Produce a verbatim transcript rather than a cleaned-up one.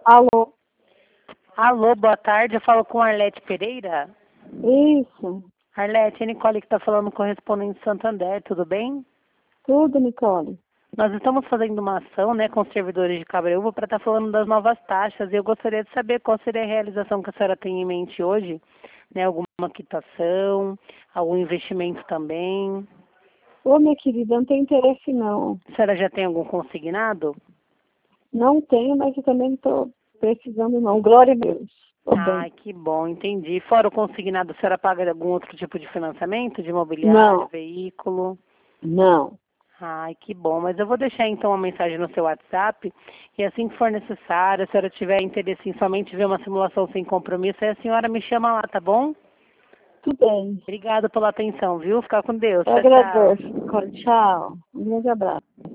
Alô? Alô, boa tarde. Eu falo com Arlete Pereira. Isso. Arlete, é Nicole que está falando, correspondente Santander, tudo bem? Tudo, Nicole. Nós estamos fazendo uma ação, né, com os servidores de Cabreúva para estar falando das novas taxas e eu gostaria de saber qual seria a realização que a senhora tem em mente hoje, né, alguma quitação, algum investimento também. Ô, minha querida, não tem interesse não. A senhora já tem algum consignado? Não tenho, mas eu também não estou precisando não. Glória a Deus. Tô Ai, bem. que bom, entendi. Fora o consignado, a senhora paga algum outro tipo de financiamento, de imobiliário, Não, veículo? não. Ai, que bom. Mas eu vou deixar então uma mensagem no seu WhatsApp e assim que for necessário, se a senhora tiver interesse em somente ver uma simulação sem compromisso, aí a senhora me chama lá, tá bom? Tudo bem. Obrigada pela atenção, viu? Fica com Deus. Eu Tchau, tchau. agradeço, Nicole. Tchau. Um grande abraço.